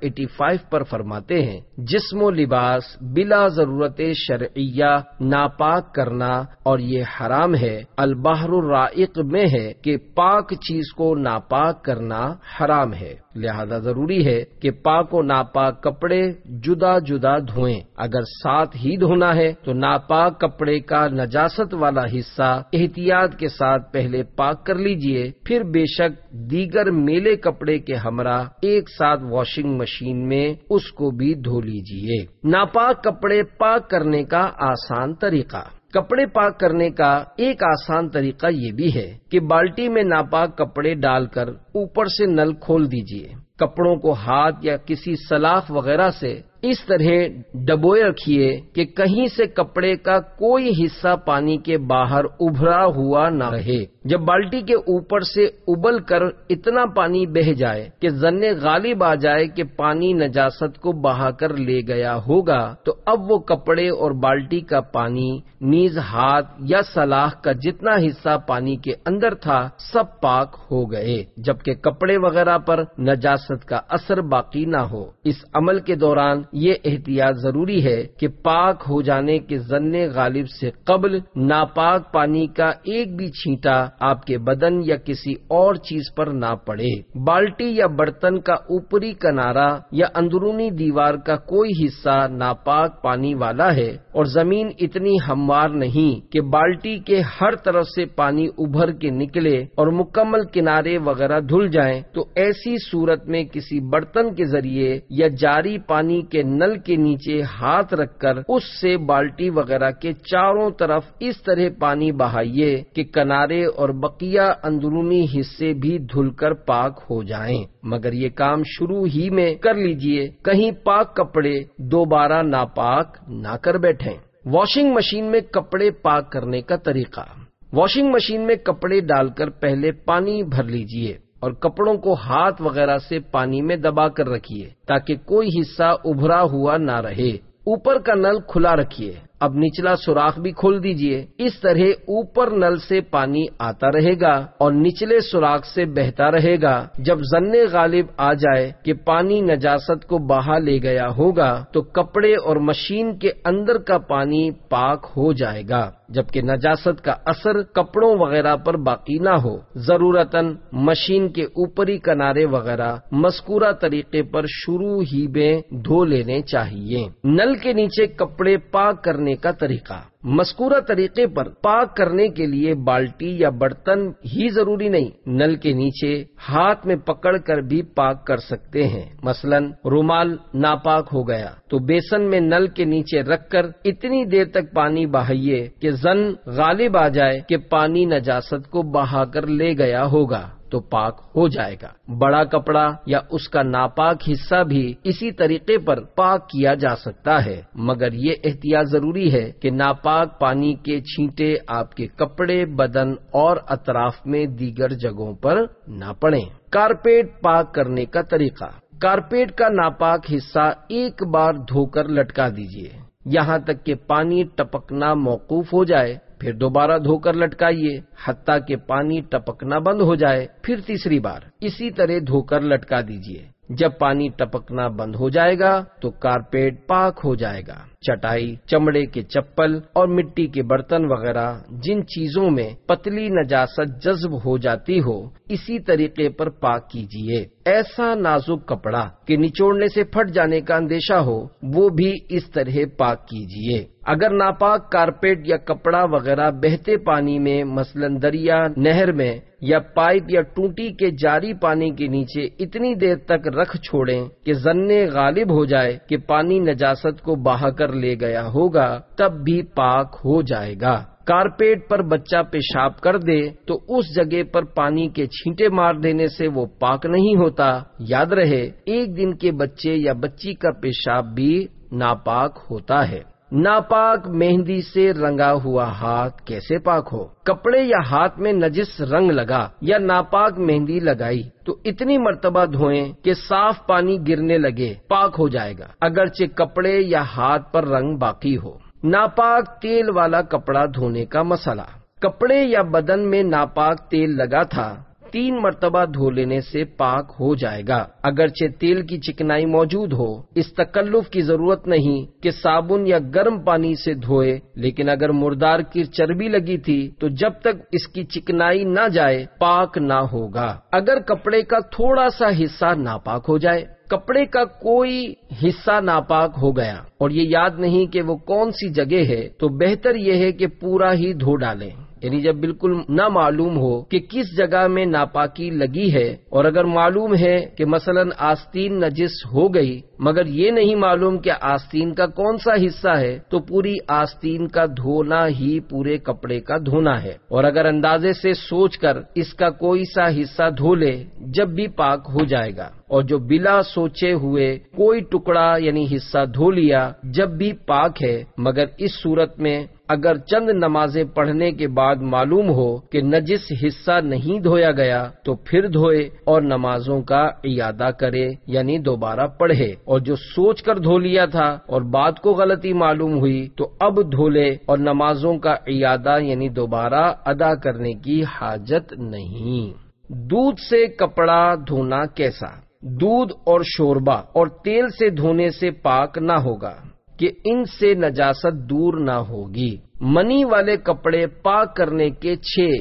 585 پر فرماتے ہیں جسم و لباس بلا ضرورت شرعیہ ناپاک کرنا، اور یہ حرام ہے۔ البحر الرائق میں ہے کہ پاک چیز کو ناپاک کرنا حرام ہے، لہذا ضروری ہے کہ پاک و ناپاک کپڑے جدا جدا دھوئیں۔ اگر ساتھ ہی دھونا ہے تو ناپاک کپڑے کا نجاست والا حصہ احتیاط کے ساتھ پہلے پاک کر لیجئے، پھر بے شک دیگر میلے کپڑے کے ہمراہ ایک ساتھ واشنگ مشین میں اس کو بھی دھو لیجئے۔ ناپاک کپڑے پاک کرنے کا آسان طریقہ۔ کپڑے پاک کرنے کا ایک آسان طریقہ یہ بھی ہے کہ بالٹی میں ناپاک کپڑے ڈال کر اوپر سے نل کھول دیجئے، کپڑوں کو ہاتھ یا کسی سلاخ وغیرہ سے اس طرح ڈبوئے رکھیے کہ کہیں سے کپڑے کا کوئی حصہ پانی کے باہر ابھرا ہوا نہ رہے۔ جب بالٹی کے اوپر سے ابل کر اتنا پانی بہہ جائے کہ ظن غالب آ جائے کہ پانی نجاست کو بہا کر لے گیا ہوگا، تو اب وہ کپڑے اور بالٹی کا پانی نیز ہاتھ یا سلاخ کا جتنا حصہ پانی کے اندر تھا سب پاک ہو گئے، جبکہ کپڑے وغیرہ پر نجاست کا اثر باقی نہ ہو۔ اس عمل کے دوران یہ احتیاط ضروری ہے کہ پاک ہو جانے کے ظن غالب سے قبل ناپاک پانی کا ایک بھی چھینٹا آپ کے بدن یا کسی اور چیز پر نہ پڑے۔ بالٹی یا برتن کا اوپری کنارہ یا اندرونی دیوار کا کوئی حصہ ناپاک پانی والا ہے اور زمین اتنی ہموار نہیں کہ بالٹی کے ہر طرف سے پانی ابھر کے نکلے اور مکمل کنارے وغیرہ دھل جائیں، تو ایسی صورت میں کسی برتن کے ذریعے یا جاری پانی کے نل کے نیچے ہاتھ رکھ کر اس سے بالٹی وغیرہ کے چاروں طرف اس طرح پانی بہائیے کہ کنارے اور بقیہ اندرونی حصے بھی دھل کر پاک ہو جائیں، مگر یہ کام شروع ہی میں کر لیجئے، کہیں پاک کپڑے دوبارہ ناپاک نہ کر بیٹھیں۔ واشنگ مشین میں کپڑے پاک کرنے کا طریقہ۔ واشنگ مشین میں کپڑے ڈال کر پہلے پانی بھر لیجئے اور کپڑوں کو ہاتھ وغیرہ سے پانی میں دبا کر رکھیے تاکہ کوئی حصہ ابھرا ہوا نہ رہے۔ اوپر کا نل کھلا رکھیے، اب نچلا سوراخ بھی کھول دیجئے۔ اس طرح اوپر نل سے پانی آتا رہے گا اور نچلے سوراخ سے بہتا رہے گا۔ جب ظن غالب آ جائے کہ پانی نجاست کو بہا لے گیا ہوگا تو کپڑے اور مشین کے اندر کا پانی پاک ہو جائے گا، جبکہ نجاست کا اثر کپڑوں وغیرہ پر باقی نہ ہو۔ ضرورتاً مشین کے اوپری کنارے وغیرہ مذکورہ طریقے پر شروع ہی میں دھو لینے چاہیے۔ نل کے نیچے کپڑے پاک کرنے کا طریقہ۔ مذکورہ طریقے پر پاک کرنے کے لیے بالٹی یا برتن ہی ضروری نہیں، نل کے نیچے ہاتھ میں پکڑ کر بھی پاک کر سکتے ہیں۔ مثلا رومال ناپاک ہو گیا تو بیسن میں نل کے نیچے رکھ کر اتنی دیر تک پانی بہائیے کہ ظن غالب آ جائے کہ پانی نجاست کو بہا کر لے گیا ہوگا تو پاک ہو جائے گا۔ بڑا کپڑا یا اس کا ناپاک حصہ بھی اسی طریقے پر پاک کیا جا سکتا ہے، مگر یہ احتیاط ضروری ہے کہ ناپاک پانی کے چھینٹے آپ کے کپڑے، بدن اور اطراف میں دیگر جگہوں پر نہ پڑیں۔ کارپیٹ پاک کرنے کا طریقہ۔ کارپیٹ کا ناپاک حصہ ایک بار دھو کر لٹکا دیجیے یہاں تک کہ پانی ٹپکنا موقوف ہو جائے، پھر دوبارہ دھو کر لٹکائیے حتیٰ کہ پانی ٹپکنا بند ہو جائے، پھر تیسری بار اسی طرح دھو کر لٹکا دیجیے۔ جب پانی ٹپکنا بند ہو جائے گا تو کارپیٹ پاک ہو جائے گا۔ چٹائی، چمڑے کے چپل اور مٹی کے برتن وغیرہ جن چیزوں میں پتلی نجاست جذب ہو جاتی ہو اسی طریقے پر پاک کیجیے۔ ایسا نازک کپڑا کہ نچوڑنے سے پھٹ جانے کا اندیشہ ہو وہ بھی اس طرح پاک کیجیے۔ اگر ناپاک کارپیٹ یا کپڑا وغیرہ بہتے پانی میں مثلا دریا، نہر میں یا پائپ یا ٹوٹی کے جاری پانی کے نیچے اتنی دیر تک رکھ چھوڑیں کہ ظن غالب ہو جائے کہ پانی نجاست کو بہا کر لے گیا ہوگا تب بھی پاک ہو جائے گا۔ کارپیٹ پر بچہ پیشاب کر دے تو اس جگہ پر پانی کے چھینٹے مار دینے سے وہ پاک نہیں ہوتا۔ یاد رہے، ایک دن کے بچے یا بچی کا پیشاب بھی ناپاک ہوتا ہے۔ ناپاک مہندی سے رنگا ہوا ہاتھ کیسے پاک ہو؟ کپڑے یا ہاتھ میں نجس رنگ لگا یا ناپاک مہندی لگائی تو اتنی مرتبہ دھوئیں کہ صاف پانی گرنے لگے، پاک ہو جائے گا، اگرچہ کپڑے یا ہاتھ پر رنگ باقی ہو۔ ناپاک تیل والا کپڑا دھونے کا مسئلہ۔ کپڑے یا بدن میں ناپاک تیل لگا تھا، 3 مرتبہ دھو لینے سے پاک ہو جائے گا، اگرچہ تیل کی چکنائی موجود ہو۔ اس تکلف کی ضرورت نہیں کہ صابن یا گرم پانی سے دھوئے، لیکن اگر مردار کی چربی لگی تھی تو جب تک اس کی چکنائی نہ جائے پاک نہ ہوگا۔ اگر کپڑے کا تھوڑا سا حصہ ناپاک ہو جائے، کپڑے کا کوئی حصہ ناپاک ہو گیا اور یہ یاد نہیں کہ وہ کون سی جگہ ہے تو بہتر یہ ہے کہ پورا ہی دھو ڈالیں، یعنی جب بالکل نہ معلوم ہو کہ کس جگہ میں ناپاکی لگی ہے، اور اگر معلوم ہے کہ مثلا آستین نجس ہو گئی مگر یہ نہیں معلوم کہ آستین کا کون سا حصہ ہے تو پوری آستین کا دھونا ہی پورے کپڑے کا دھونا ہے، اور اگر اندازے سے سوچ کر اس کا کوئی سا حصہ دھو لے جب بھی پاک ہو جائے گا، اور جو بلا سوچے ہوئے کوئی ٹکڑا یعنی حصہ دھو لیا جب بھی پاک ہے، مگر اس صورت میں اگر چند نمازیں پڑھنے کے بعد معلوم ہو کہ نجس حصہ نہیں دھویا گیا تو پھر دھوئے اور نمازوں کا اعادہ کرے یعنی دوبارہ پڑھے، اور جو سوچ کر دھو لیا تھا اور بعد کو غلطی معلوم ہوئی تو اب دھو لے اور نمازوں کا اعادہ یعنی دوبارہ ادا کرنے کی حاجت نہیں۔ دودھ سے کپڑا دھونا کیسا؟ دودھ اور شوربہ اور تیل سے دھونے سے پاک نہ ہوگا کہ ان سے نجاست دور نہ ہوگی۔ منی والے کپڑے پاک کرنے کے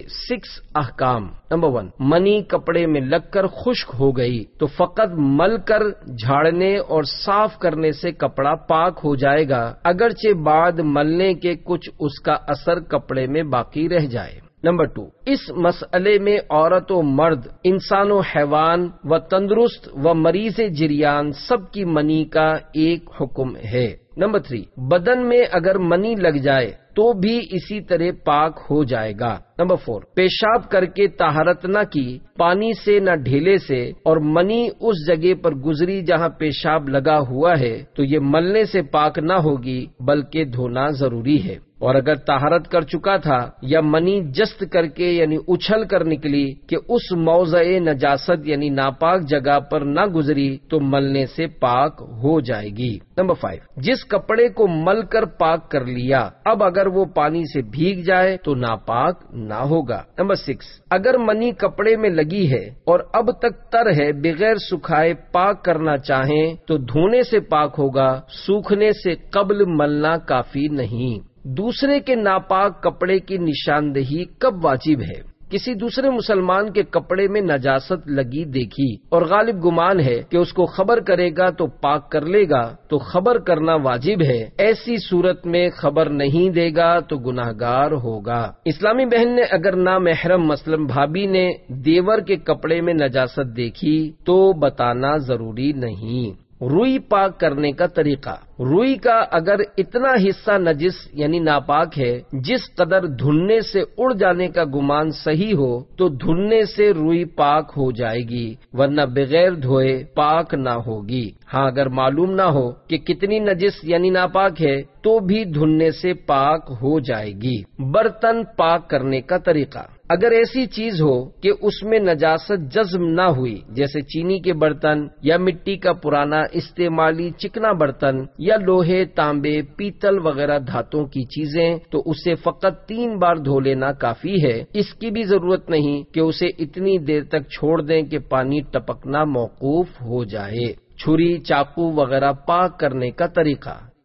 6 احکام۔ نمبر 1، منی کپڑے میں لگ کر خشک ہو گئی تو فقط مل کر جھاڑنے اور صاف کرنے سے کپڑا پاک ہو جائے گا، اگرچہ بعد ملنے کے کچھ اس کا اثر کپڑے میں باقی رہ جائے۔ نمبر 2، اس مسئلے میں عورت و مرد، انسان و حیوان و تندرست و مریض جریان سب کی منی کا ایک حکم ہے۔ نمبر 3، بدن میں اگر منی لگ جائے تو بھی اسی طرح پاک ہو جائے گا۔ نمبر 4، پیشاب کر کے طہارت نہ کی، پانی سے نہ ڈھیلے سے، اور منی اس جگہ پر گزری جہاں پیشاب لگا ہوا ہے تو یہ ملنے سے پاک نہ ہوگی بلکہ دھونا ضروری ہے، اور اگر طہارت کر چکا تھا یا منی جست کر کے یعنی اچھل کر نکلی کہ اس موضع نجاست یعنی ناپاک جگہ پر نہ گزری تو ملنے سے پاک ہو جائے گی۔ نمبر 5، جس کپڑے کو مل کر پاک کر لیا اب اگر وہ پانی سے بھیگ جائے تو ناپاک نہ ہوگا۔ نمبر 6، اگر منی کپڑے میں لگی ہے اور اب تک تر ہے، بغیر سکھائے پاک کرنا چاہیں تو دھونے سے پاک ہوگا، سوکھنے سے قبل ملنا کافی نہیں۔ دوسرے کے ناپاک کپڑے کی نشاندہی کب واجب ہے؟ کسی دوسرے مسلمان کے کپڑے میں نجاست لگی دیکھی اور غالب گمان ہے کہ اس کو خبر کرے گا تو پاک کر لے گا تو خبر کرنا واجب ہے، ایسی صورت میں خبر نہیں دے گا تو گناہگار ہوگا۔ اسلامی بہن نے اگر نامحرم مثلا بھابی نے دیور کے کپڑے میں نجاست دیکھی تو بتانا ضروری نہیں۔ روئی پاک کرنے کا طریقہ۔ روئی کا اگر اتنا حصہ نجس یعنی ناپاک ہے جس قدر دھلنے سے اڑ جانے کا گمان صحیح ہو تو دھلنے سے روئی پاک ہو جائے گی، ورنہ بغیر دھوئے پاک نہ ہوگی۔ ہاں اگر معلوم نہ ہو کہ کتنی نجس یعنی ناپاک ہے تو بھی دھلنے سے پاک ہو جائے گی۔ برتن پاک کرنے کا طریقہ۔ اگر ایسی چیز ہو کہ اس میں نجاست جزم نہ ہوئی، جیسے چینی کے برتن یا مٹی کا پرانا استعمالی چکنا برتن یا لوہے، تانبے، پیتل وغیرہ دھاتوں کی چیزیں، تو اسے فقط 3 بار دھو لینا کافی ہے۔ اس کی بھی ضرورت نہیں کہ اسے اتنی دیر تک چھوڑ دیں کہ پانی ٹپکنا موقوف ہو جائے۔ چھری، چاقو وغیرہ پاک کرنے کا طریقہ۔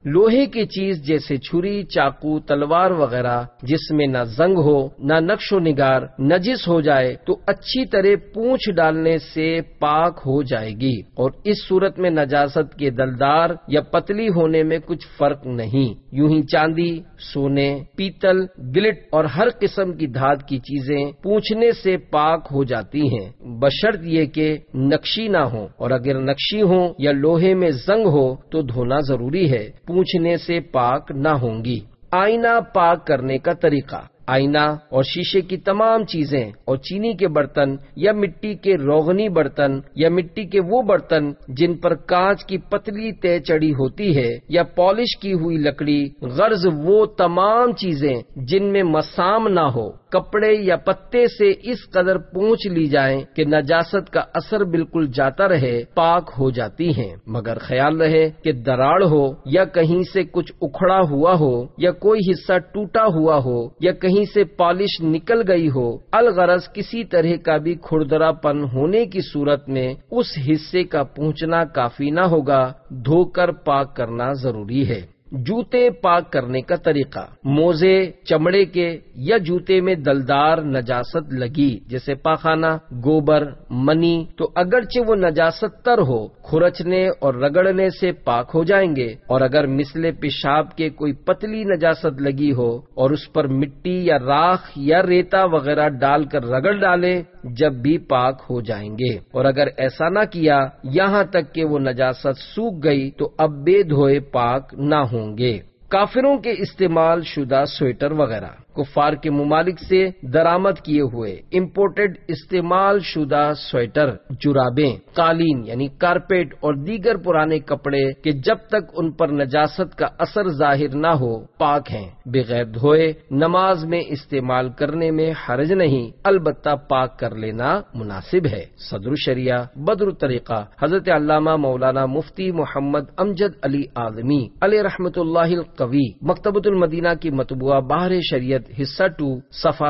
لوہے کی چیز جیسے چھری، چاقو، تلوار وغیرہ جس میں نہ زنگ ہو نہ نقش و نگار نجس ہو جائے تو اچھی طرح پونچھ ڈالنے سے پاک ہو جائے گی، اور اس صورت میں نجاست کے دلدار یا پتلی ہونے میں کچھ فرق نہیں۔ یوں ہی چاندی، سونے، پیتل، گلٹ اور ہر قسم کی دھات کی چیزیں پونچھنے سے پاک ہو جاتی ہیں، بشرط یہ کہ نقشی نہ ہو، اور اگر نقشی ہو یا لوہے میں زنگ ہو تو دھونا ضروری ہے، پونچھنے سے پاک نہ ہوں گی۔ آئینہ پاک کرنے کا طریقہ۔ آئینہ اور شیشے کی تمام چیزیں اور چینی کے برتن یا مٹی کے روغنی برتن یا مٹی کے وہ برتن جن پر کانچ کی پتلی تہ چڑھی ہوتی ہے یا پالش کی ہوئی لکڑی، غرض وہ تمام چیزیں جن میں مسام نہ ہو، کپڑے یا پتے سے اس قدر پونچھ لی جائیں کہ نجاست کا اثر بالکل جاتا رہے، پاک ہو جاتی ہیں، مگر خیال رہے کہ دراڑ ہو یا کہیں سے کچھ اکھڑا ہوا ہو یا کوئی حصہ ٹوٹا ہوا ہو یا کہیں سے پالش نکل گئی ہو، الغرض کسی طرح کا بھی کھردرا پن ہونے کی صورت میں اس حصے کا پونچھنا کافی نہ ہوگا، دھو کر پاک کرنا ضروری ہے۔ جوتے پاک کرنے کا طریقہ۔ موزے چمڑے کے یا جوتے میں دلدار نجاست لگی جیسے پاخانہ، گوبر، منی تو اگرچہ وہ نجاست تر ہو، کھرچنے اور رگڑنے سے پاک ہو جائیں گے، اور اگر مثل پیشاب کے کوئی پتلی نجاست لگی ہو اور اس پر مٹی یا راکھ یا ریتا وغیرہ ڈال کر رگڑ ڈالے جب بھی پاک ہو جائیں گے، اور اگر ایسا نہ کیا یہاں تک کہ وہ نجاست سوکھ گئی تو اب بے دھوئے پاک نہ ہوں گے۔ کافروں کے استعمال شدہ سویٹر وغیرہ۔ کفار کے ممالک سے درآمد کیے ہوئے امپورٹڈ استعمال شدہ سویٹر، جرابیں، قالین یعنی کارپیٹ اور دیگر پرانے کپڑے کہ جب تک ان پر نجاست کا اثر ظاہر نہ ہو پاک ہیں، بغیر دھوئے نماز میں استعمال کرنے میں حرج نہیں، البتہ پاک کر لینا مناسب ہے۔ صدر الشریعہ بدر الطریقہ حضرت علامہ مولانا مفتی محمد امجد علی اعظمی علیہ رحمۃ اللہ القوی، مکتبۃ المدینہ کی مطبوعہ بحر شریعت حصہ 2 صفحہ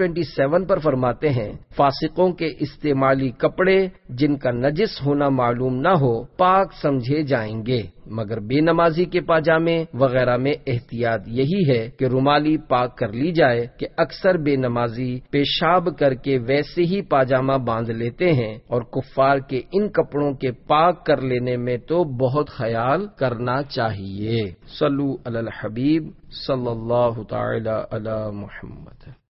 127 پر فرماتے ہیں، فاسقوں کے استعمالی کپڑے جن کا نجس ہونا معلوم نہ ہو پاک سمجھے جائیں گے، مگر بے نمازی کے پاجامے وغیرہ میں احتیاط یہی ہے کہ رومالی پاک کر لی جائے کہ اکثر بے نمازی پیشاب کر کے ویسے ہی پاجامہ باندھ لیتے ہیں، اور کفار کے ان کپڑوں کے پاک کر لینے میں تو بہت خیال کرنا چاہیے۔ صلو علی الحبیب صلی اللہ تعالی علی محمد۔